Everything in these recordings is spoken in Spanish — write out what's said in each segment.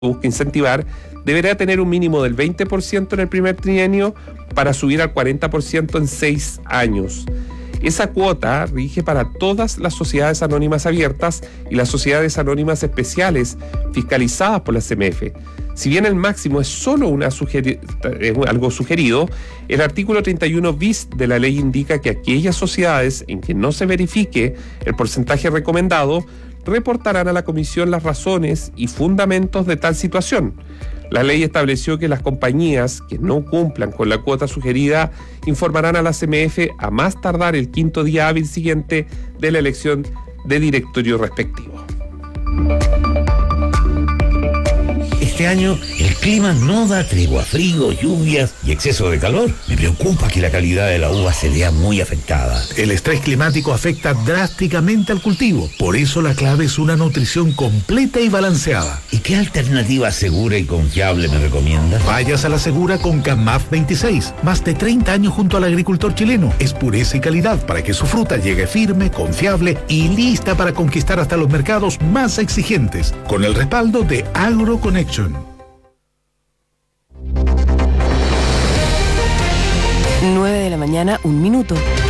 busca incentivar deberá tener un mínimo del 20% en el primer trienio para subir al 40% en 6 años. Esa cuota rige para todas las sociedades anónimas abiertas y las sociedades anónimas especiales fiscalizadas por la CMF. Si bien el máximo es solo algo sugerido, el artículo 31 bis de la ley indica que aquellas sociedades en que no se verifique el porcentaje recomendado reportarán a la Comisión las razones y fundamentos de tal situación. La ley estableció que las compañías que no cumplan con la cuota sugerida informarán a la CMF a más tardar el 5º día hábil siguiente de la elección de directorio respectivo. Este año el clima no da tregua, frío, lluvias y exceso de calor. Me preocupa que la calidad de la uva se vea muy afectada. El estrés climático afecta drásticamente al cultivo. Por eso la clave es una nutrición completa y balanceada. ¿Y qué alternativa segura y confiable me recomiendas? Vayas a la segura con CAMAF 26. Más de 30 años junto al agricultor chileno. Es pureza y calidad para que su fruta llegue firme, confiable y lista para conquistar hasta los mercados más exigentes. Con el respaldo de AgroConnection. 9:01 a.m.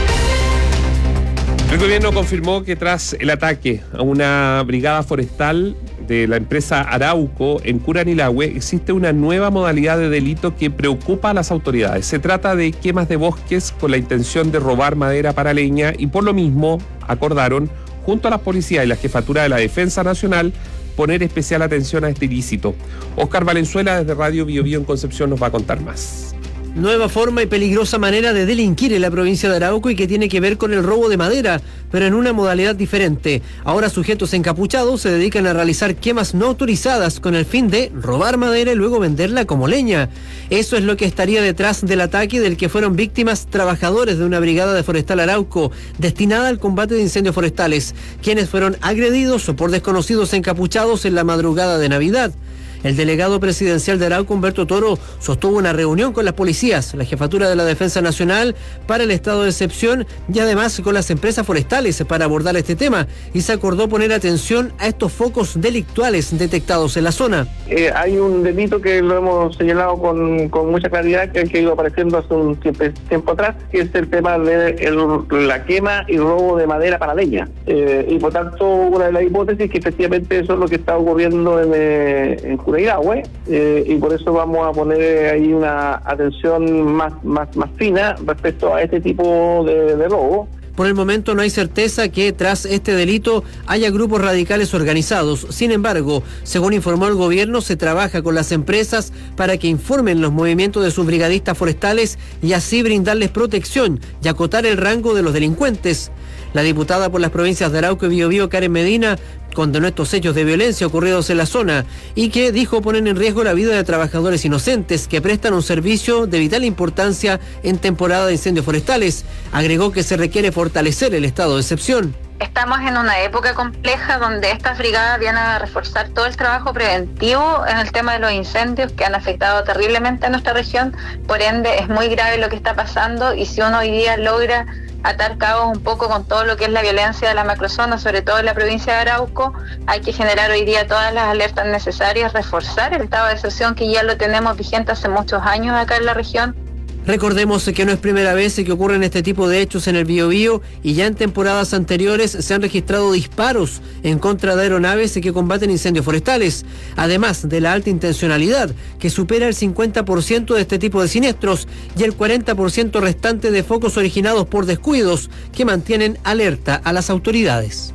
El gobierno confirmó que tras el ataque a una brigada forestal de la empresa Arauco en Curanilahue existe una nueva modalidad de delito que preocupa a las autoridades. Se trata de quemas de bosques con la intención de robar madera para leña y por lo mismo acordaron, junto a la policía y la jefatura de la Defensa Nacional, poner especial atención a este ilícito. Oscar Valenzuela desde Radio Bio Bio en Concepción nos va a contar más. Nueva forma y peligrosa manera de delinquir en la provincia de Arauco y que tiene que ver con el robo de madera, pero en una modalidad diferente. Ahora sujetos encapuchados se dedican a realizar quemas no autorizadas con el fin de robar madera y luego venderla como leña. Eso es lo que estaría detrás del ataque del que fueron víctimas trabajadores de una brigada de Forestal Arauco destinada al combate de incendios forestales, quienes fueron agredidos por desconocidos encapuchados en la madrugada de Navidad. El delegado presidencial de Arauco, Humberto Toro, sostuvo una reunión con las policías, la jefatura de la Defensa Nacional para el estado de excepción y además con las empresas forestales para abordar este tema, y se acordó poner atención a estos focos delictuales detectados en la zona. Hay un delito que lo hemos señalado con mucha claridad, que ha ido apareciendo hace un tiempo atrás, que es el tema de la quema y robo de madera para leña. Y por tanto, una de las hipótesis que efectivamente eso es lo que está ocurriendo en Curanilahue, y por eso vamos a poner ahí una atención más fina respecto a este tipo de robo. Por el momento no hay certeza que tras este delito haya grupos radicales organizados. Sin embargo, según informó el gobierno, se trabaja con las empresas para que informen los movimientos de sus brigadistas forestales y así brindarles protección y acotar el rango de los delincuentes. La diputada por las provincias de Arauco y Biobío, Karen Medina, condenó estos hechos de violencia ocurridos en la zona y que dijo ponen en riesgo la vida de trabajadores inocentes que prestan un servicio de vital importancia en temporada de incendios forestales. Agregó que se requiere fortalecer el estado de excepción. Estamos en una época compleja donde estas brigadas vienen a reforzar todo el trabajo preventivo en el tema de los incendios que han afectado terriblemente a nuestra región. Por ende, es muy grave lo que está pasando y si uno hoy día logra atar cabos un poco con todo lo que es la violencia de la macrozona, sobre todo en la provincia de Arauco, hay que generar hoy día todas las alertas necesarias, reforzar el estado de excepción que ya lo tenemos vigente hace muchos años acá en la región. Recordemos que no es primera vez que ocurren este tipo de hechos en el Biobío y ya en temporadas anteriores se han registrado disparos en contra de aeronaves que combaten incendios forestales, además de la alta intencionalidad que supera el 50% de este tipo de siniestros y el 40% restante de focos originados por descuidos que mantienen alerta a las autoridades.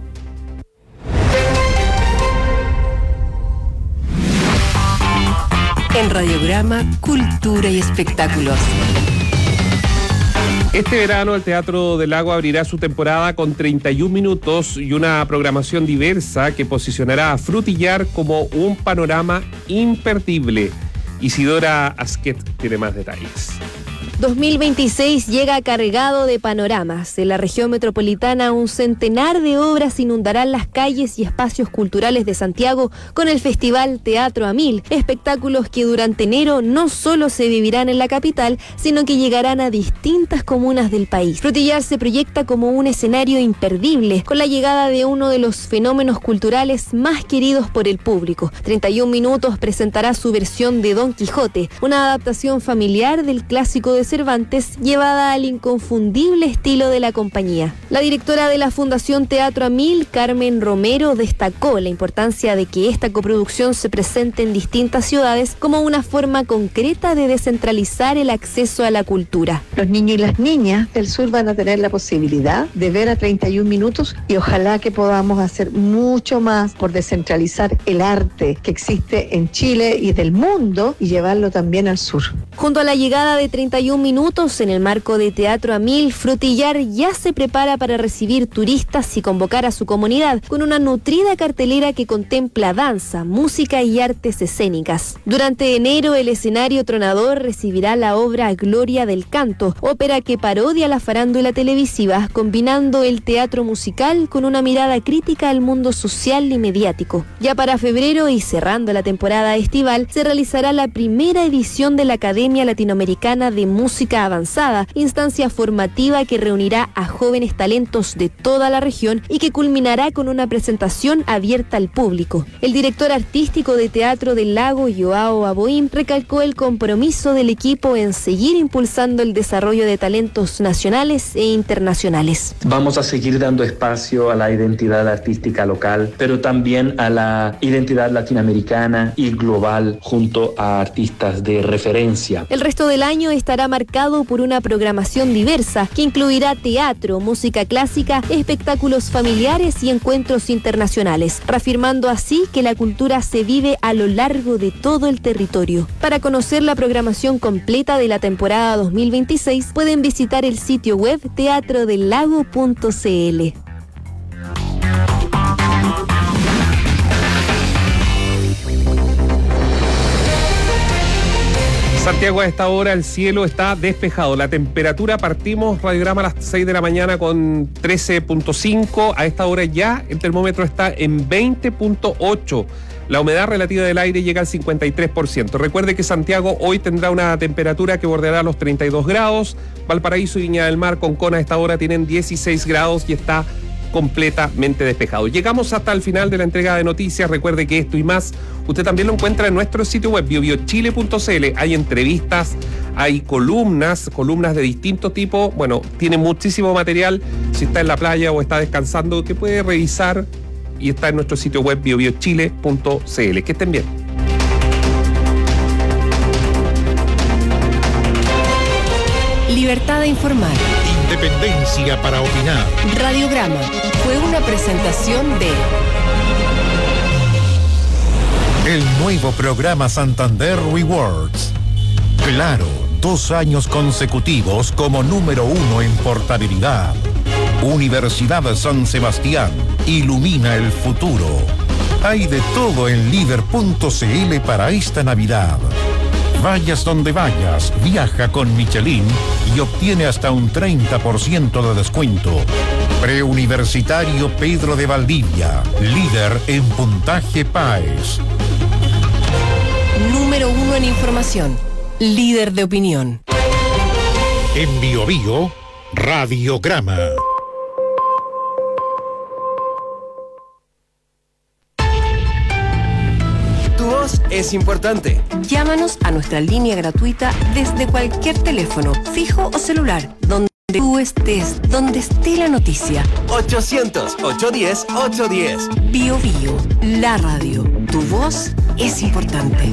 En Radiograma, Cultura y Espectáculos. Este verano el Teatro del Lago abrirá su temporada con 31 minutos y una programación diversa que posicionará a Frutillar como un panorama imperdible. Isidora Asquet tiene más detalles. 2026 llega cargado de panoramas. En la región metropolitana, un centenar de obras inundarán las calles y espacios culturales de Santiago con el Festival Teatro a Mil. Espectáculos que durante enero no solo se vivirán en la capital, sino que llegarán a distintas comunas del país. Frutillar se proyecta como un escenario imperdible, con la llegada de uno de los fenómenos culturales más queridos por el público. 31 Minutos presentará su versión de Don Quijote, una adaptación familiar del clásico de Cervantes, llevada al inconfundible estilo de la compañía. La directora de la Fundación Teatro a Mil, Carmen Romero, destacó la importancia de que esta coproducción se presente en distintas ciudades como una forma concreta de descentralizar el acceso a la cultura. Los niños y las niñas del sur van a tener la posibilidad de ver a 31 Minutos y ojalá que podamos hacer mucho más por descentralizar el arte que existe en Chile y del mundo y llevarlo también al sur. Junto a la llegada de 31 Minutos en el marco de Teatro a Mil, Frutillar ya se prepara para recibir turistas y convocar a su comunidad con una nutrida cartelera que contempla danza, música y artes escénicas. Durante enero, el escenario tronador recibirá la obra Gloria del Canto, ópera que parodia la farándula televisiva, combinando el teatro musical con una mirada crítica al mundo social y mediático. Ya para febrero y cerrando la temporada estival, se realizará la primera edición de la Academia Latinoamericana de Música Avanzada, instancia formativa que reunirá a jóvenes talentos de toda la región y que culminará con una presentación abierta al público. El director artístico de Teatro del Lago, Joao Aboim, recalcó el compromiso del equipo en seguir impulsando el desarrollo de talentos nacionales e internacionales. Vamos a seguir dando espacio a la identidad artística local, pero también a la identidad latinoamericana y global junto a artistas de referencia. El resto del año estará marcado por una programación diversa que incluirá teatro, música clásica, espectáculos familiares y encuentros internacionales, reafirmando así que la cultura se vive a lo largo de todo el territorio. Para conocer la programación completa de la temporada 2026, pueden visitar el sitio web teatrodelago.cl. Santiago, a esta hora el cielo está despejado. La temperatura, partimos radiograma a las 6 de la mañana con 13.5. A esta hora ya el termómetro está en 20.8. La humedad relativa del aire llega al 53%. Recuerde que Santiago hoy tendrá una temperatura que bordeará los 32 grados. Valparaíso y Viña del Mar, Concón, a esta hora tienen 16 grados y está completamente despejado. Llegamos hasta el final de la entrega de noticias. Recuerde que esto y más usted también lo encuentra en nuestro sitio web biobiochile.cl. Hay entrevistas, hay columnas de distinto tipo. Bueno, tiene muchísimo material. Si está en la playa o está descansando, que puede revisar y está en nuestro sitio web biobiochile.cl. Que estén bien. Libertad de informar. Independencia para opinar. Radiograma fue una presentación de El nuevo programa Santander Rewards. Claro, 2 años consecutivos como número 1 en portabilidad. Universidad San Sebastián. Ilumina el futuro. Hay de todo en líder.cl para esta Navidad. Vayas donde vayas, viaja con Michelin y obtiene hasta un 30% de descuento. Preuniversitario Pedro de Valdivia, líder en puntaje PAES. número 1 en información, líder de opinión. En Bio Bio, Radiograma. Es importante. Llámanos a nuestra línea gratuita desde cualquier teléfono, fijo o celular, donde tú estés, donde esté la noticia. 800-810-810. Bio Bio, la radio. Tu voz es importante.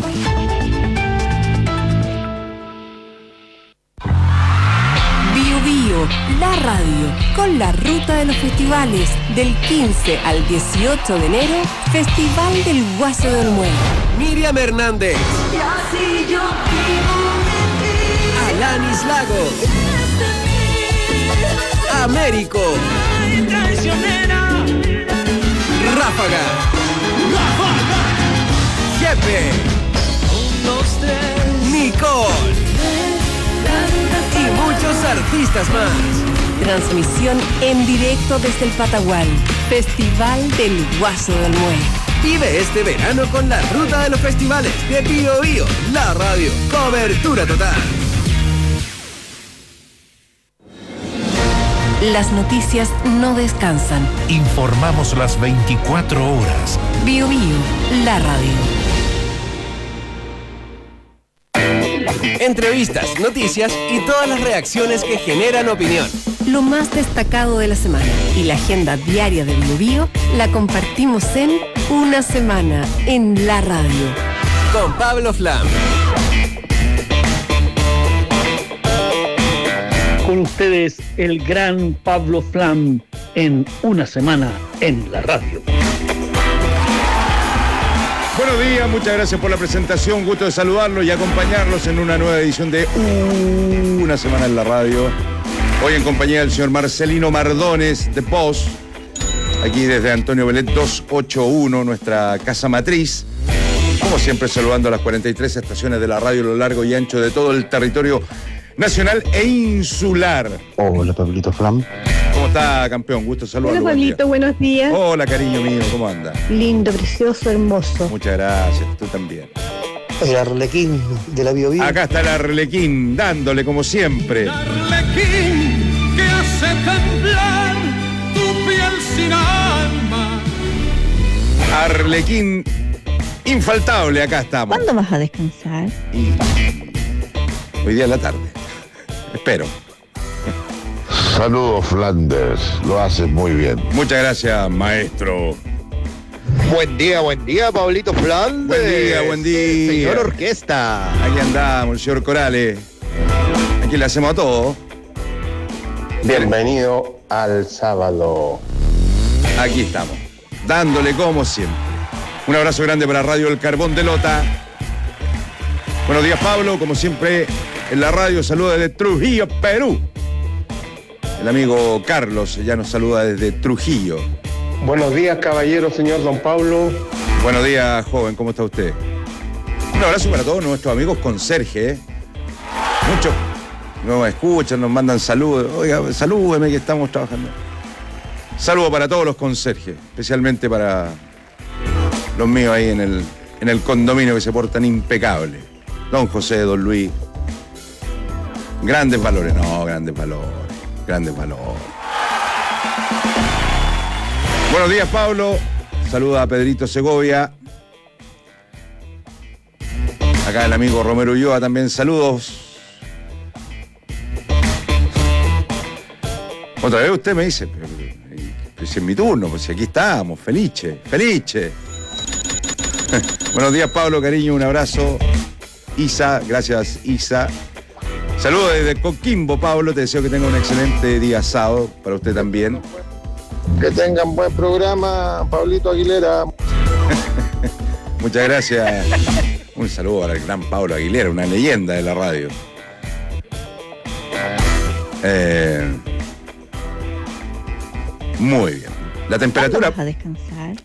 Bio Bio, la radio, con la ruta de los festivales del 15 al 18 de enero, Festival del Guaso de Olmué. Miriam Hernández. Y así yo vivo de ti. Alanis Lagos. Américo. Ráfaga. Jepe. Nicole. Y y muchos artistas más. Transmisión en directo desde el Patagual. Festival del Guaso del Mue. Vive este verano con la ruta de los festivales de Bío Bío, la radio. Cobertura total. Las noticias no descansan. Informamos las 24 horas. Bío Bío, la radio. Entrevistas, noticias y todas las reacciones que generan opinión. Lo más destacado de la semana y la agenda diaria de Bío Bío la compartimos en Una Semana en la radio. Con Pablo Flam. Con ustedes, el gran Pablo Flam en Una Semana en la radio. Buenos días, muchas gracias por la presentación. Gusto de saludarlos y acompañarlos en una nueva edición de Una Semana en la radio. Hoy en compañía del señor Marcelino Mardones de Post, aquí desde Antonio Belet 281, nuestra casa matriz. Como siempre, saludando a las 43 estaciones de la radio a lo largo y ancho de todo el territorio nacional e insular. Hola, Pablito Flam. ¿Cómo está, campeón? Gusto saludarlo. Hola, Pablito, buenos días. Hola, cariño mío, ¿cómo anda? Lindo, precioso, hermoso. Muchas gracias, tú también. El Arlequín de la Bío Bío. Acá está el Arlequín, dándole como siempre. Arlequín que hace temblar tu piel sin alma. Arlequín infaltable, acá estamos. ¿Cuándo vas a descansar? Hoy día en la tarde. Espero. Saludos, Flanders. Lo haces muy bien. Muchas gracias, maestro. Buen día, Pablito Flandes. Buen día. Señor Orquesta. Aquí andamos, el señor Corales. Aquí le hacemos a todo. Bienvenido al sábado. Aquí estamos, dándole como siempre. Un abrazo grande para Radio El Carbón de Lota. Buenos días, Pablo. Como siempre, en la radio, saluda desde Trujillo, Perú. El amigo Carlos ya nos saluda desde Trujillo. Buenos días, caballero, señor Don Pablo. Buenos días, joven, ¿cómo está usted? Un abrazo para todos nuestros amigos conserje. Muchos nos escuchan, nos mandan saludos. Oiga, salúdeme que estamos trabajando. Saludos para todos los conserjes, especialmente para los míos ahí en el condominio que se portan impecables. Don José, Don Luis. Grandes valores, grandes valores. Buenos días, Pablo. Saluda a Pedrito Segovia. Acá el amigo Romero Ulloa también, saludos. Otra vez usted me dice, pero si es mi turno, pues si aquí estamos, felice. Buenos días, Pablo, cariño, un abrazo. Isa, gracias, Isa. Saludos desde Coquimbo, Pablo, te deseo que tenga un excelente día sábado, para usted también. Que tengan buen programa, Pablito Aguilera. Muchas gracias. Un saludo al gran Pablo Aguilera, una leyenda de la radio. Muy bien. La temperatura. ¿Vas a descansar?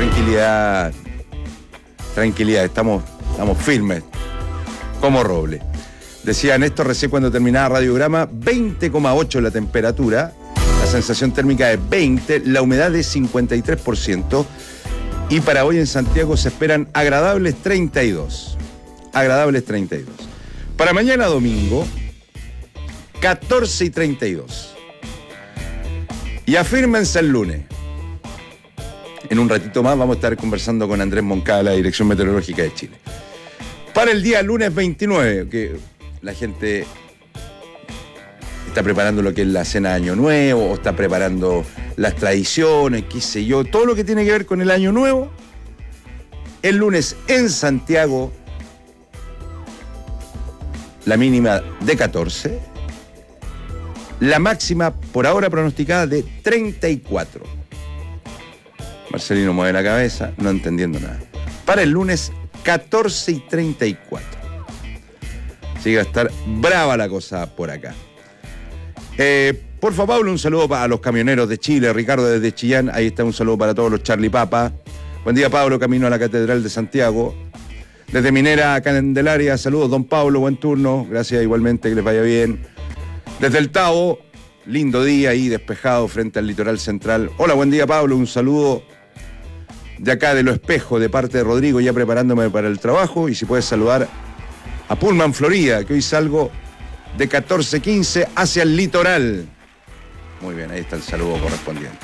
Tranquilidad, estamos firmes, como roble. Decía Néstor recién cuando terminaba Radiograma, 20,8 la temperatura, la sensación térmica de 20, la humedad de 53%, y para hoy en Santiago se esperan agradables 32. Para mañana domingo, 14:32. Y afírmense el lunes. En un ratito más vamos a estar conversando con Andrés Moncada, la Dirección Meteorológica de Chile. Para el día lunes 29, que la gente está preparando lo que es la cena de Año Nuevo, o está preparando las tradiciones, qué sé yo, todo lo que tiene que ver con el Año Nuevo. El lunes en Santiago, la mínima de 14, la máxima por ahora pronosticada de 34. Marcelino mueve la cabeza, no entendiendo nada. Para el lunes, 14:34. Así que va a estar brava la cosa por acá. Porfa, Pablo, un saludo a los camioneros de Chile. Ricardo desde Chillán, ahí está un saludo para todos los Charlie Papa. Buen día, Pablo, camino a la Catedral de Santiago. Desde Minera a Candelaria, saludos, don Pablo, buen turno. Gracias igualmente, que les vaya bien. Desde el Tabo, lindo día ahí despejado frente al litoral central. Hola, buen día Pablo, un saludo de acá de Lo Espejo, de parte de Rodrigo, ya preparándome para el trabajo. Y si puedes saludar a Pullman, Florida, que hoy salgo de 14:15 hacia el litoral. Muy bien, ahí está el saludo correspondiente.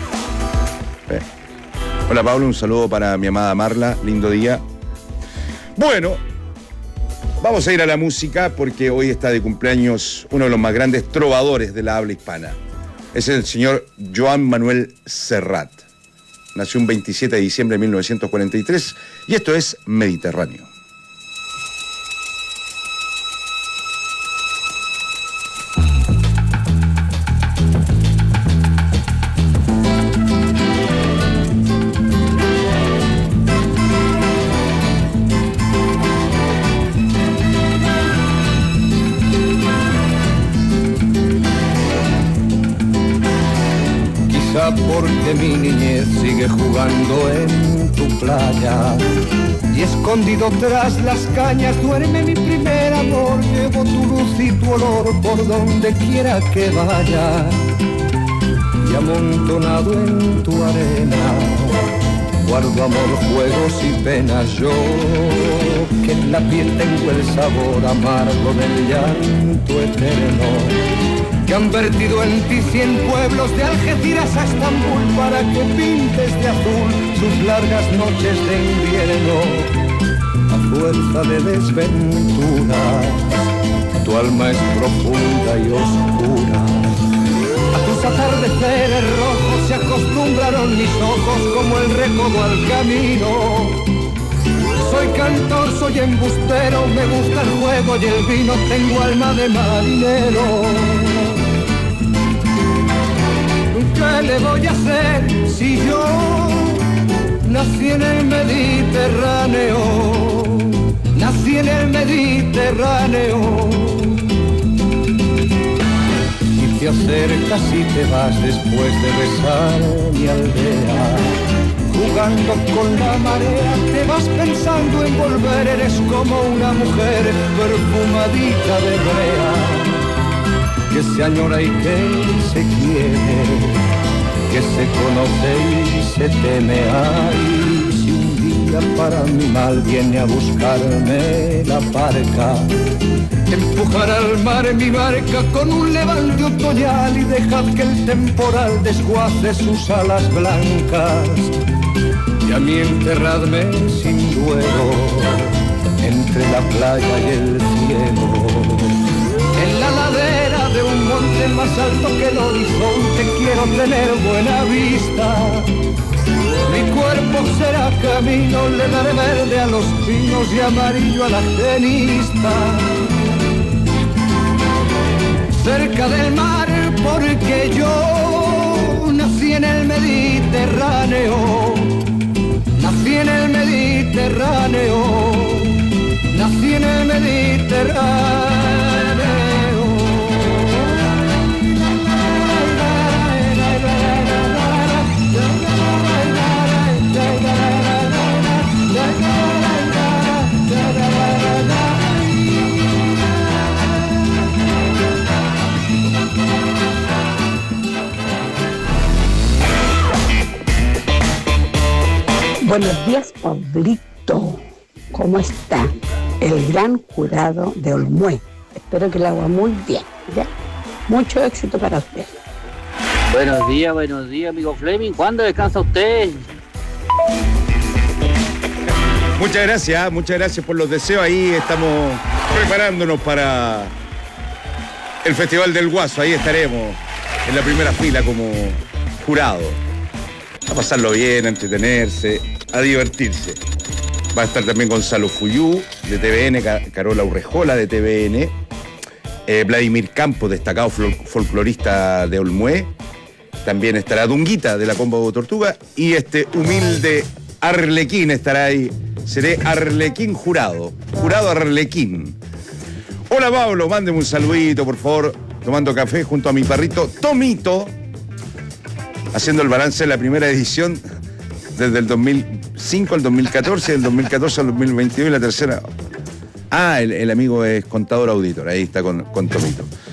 Hola Pablo, un saludo para mi amada Marla, lindo día. Bueno, vamos a ir a la música porque hoy está de cumpleaños uno de los más grandes trovadores de la habla hispana. Es el señor Joan Manuel Serrat. Nació un 27 de diciembre de 1943 y esto es Mediterráneo. Porque mi niñez sigue jugando en tu playa y escondido tras las cañas duerme mi primer amor. Llevo tu luz y tu olor por donde quiera que vaya y amontonado en tu arena guardo amor, juegos y penas. Yo que en la piel tengo el sabor amargo del llanto eterno que han vertido en ti 100 pueblos de Algeciras a Estambul para que pintes de azul sus largas noches de invierno. A fuerza de desventuras, tu alma es profunda y oscura. A tus atardeceres rojos se acostumbraron mis ojos como el recodo al camino. Soy cantor, soy embustero, me gusta el juego y el vino, tengo alma de marinero. ¿Qué le voy a hacer si yo nací en el Mediterráneo? Nací en el Mediterráneo. Y te acercas y te vas después de besar mi aldea. Jugando con la marea, te vas pensando en volver, eres como una mujer perfumadita de brea, que se añora y que se quiere, que se conoce y se teme. Ay, si un día para mi mal viene a buscarme la barca, empujar al mar mi barca con un levante otoñal y dejad que el temporal desguace sus alas blancas. Y a mí enterradme sin duelo entre la playa y el cielo. En la ladera de un monte más alto que el horizonte quiero tener buena vista. Mi cuerpo será camino, le daré verde a los pinos y amarillo a la genista. Cerca del mar porque yo nací en el Mediterráneo. Nací en el Mediterráneo, nací en el Mediterráneo. Buenos días, Pablito. ¿Cómo está? El gran jurado de Olmué. Espero que lo haga muy bien, ¿ya? Mucho éxito para usted. Buenos días, amigo Fleming. ¿Cuándo descansa usted? Muchas gracias por los deseos. Ahí estamos preparándonos para el Festival del Guaso. Ahí estaremos en la primera fila como jurado. A pasarlo bien, a entretenerse, a divertirse. Va a estar también Gonzalo Fuyú, de TVN, Carola Urrejola, de TVN, Vladimir Campos, destacado folclorista de Olmué. También estará Dunguita, de la Combo Tortuga. Y este humilde Arlequín estará ahí. Seré Arlequín jurado. Jurado Arlequín. Hola Pablo, mándeme un saludito, por favor. Tomando café junto a mi perrito Tomito. Haciendo el balance de la primera edición desde el 2005 al 2014, del 2014 al 2022 y la tercera. Ah, el amigo es contador auditor, ahí está con Tomito.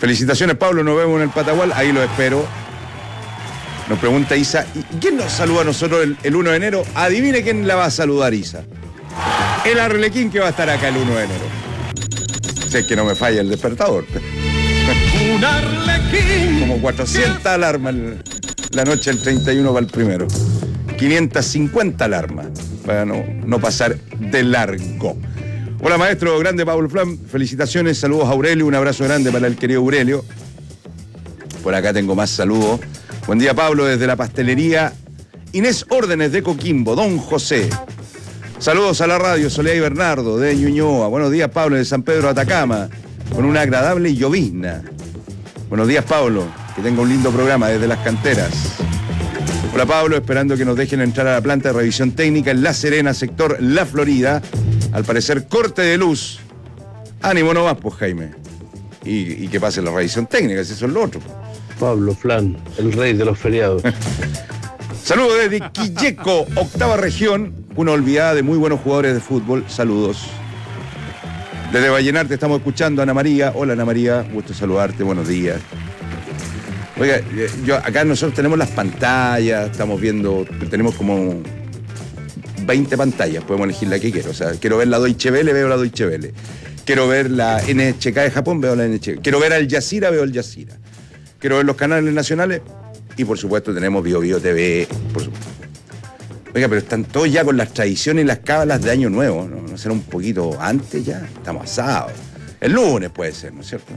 Felicitaciones, Pablo, nos vemos en el Patagual, ahí lo espero. Nos pregunta Isa, ¿y quién nos saluda a nosotros el 1 de enero? Adivine quién la va a saludar, Isa. El Arlequín que va a estar acá el 1 de enero. Si es que no me falla el despertador. Un Arlequín. Como 400 alarmas la noche del 31 para el primero. 550 alarmas para no pasar de largo. Hola, maestro grande Pablo Flam. Felicitaciones, saludos a Aurelio. Un abrazo grande para el querido Aurelio. Por acá tengo más saludos. Buen día, Pablo, desde la pastelería Inés Órdenes de Coquimbo, Don José. Saludos a la radio Soledad y Bernardo de Ñuñoa. Buenos días, Pablo, de San Pedro Atacama, con una agradable llovizna. Buenos días, Pablo, que tenga un lindo programa desde las canteras. Hola, Pablo, esperando que nos dejen entrar a la planta de revisión técnica en La Serena, sector La Florida. Al parecer, corte de luz. Ánimo nomás, pues, Jaime. Y que pase la revisión técnica, si eso es lo otro. Pablo Flan, el rey de los feriados. Saludos desde Quilleco, octava región, una olvidada de muy buenos jugadores de fútbol. Saludos. Desde Vallenar te estamos escuchando, Ana María. Hola, Ana María, gusto saludarte, buenos días. Oiga, acá nosotros tenemos las pantallas, estamos viendo, tenemos como 20 pantallas, podemos elegir la que quiero. O sea, quiero ver la Deutsche Welle, veo la Deutsche Welle. Quiero ver la NHK de Japón, veo la NHK. Quiero ver Al Jazeera, veo Al Jazeera. Quiero ver los canales nacionales y por supuesto tenemos Bio Bio TV, por supuesto. Oiga, pero están todos ya con las tradiciones y las cábalas de Año Nuevo, ¿no? ¿No será un poquito antes ya? Estamos asados. El lunes puede ser, ¿no es cierto?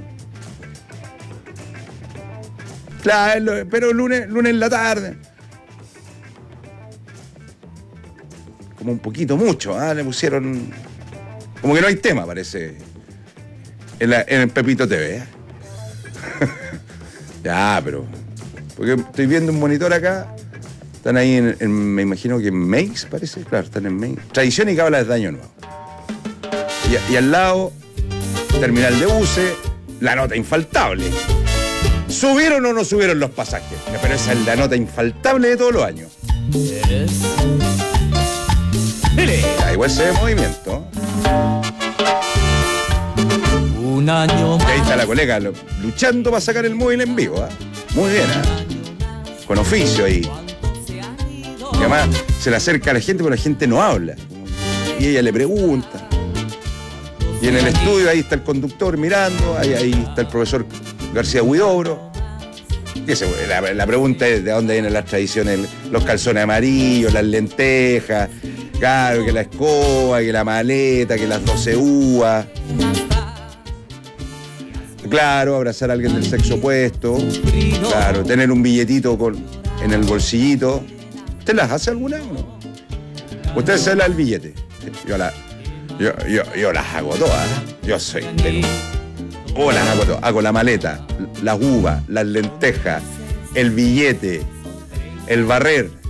Claro, pero lunes en la tarde. Como un poquito mucho, ¿ah? Le pusieron... Como que no hay tema, parece, en el Pepito TV, ¿eh? Ya, pero... Porque estoy viendo un monitor acá. Están ahí me imagino que en Meix, parece. Claro, están en Meix. Tradición y cábalas de Año Nuevo. Y al lado, terminal de buses, la nota infaltable. ¿Subieron o no subieron los pasajes? Pero esa es la nota infaltable de todos los años. Ya, igual se ve movimiento. Un año más. Y ahí está la colega luchando para sacar el móvil en vivo, ¿eh? Muy bien, con oficio ahí. Y además se le acerca a la gente, pero la gente no habla. Y ella le pregunta. Y en el estudio ahí está el conductor mirando, ahí está el profesor García Huidobro. Y la pregunta es de dónde vienen las tradiciones, los calzones amarillos, las lentejas, claro, que la escoba, que la maleta, que las 12 uvas. Claro, abrazar a alguien del sexo opuesto. Claro, tener un billetito en el bolsillito. ¿Usted las hace alguna o no? Usted se da el billete. Yo las hago todas. Yo soy las hago todas. Hago la maleta, las uvas, las lentejas, el billete, el barrer.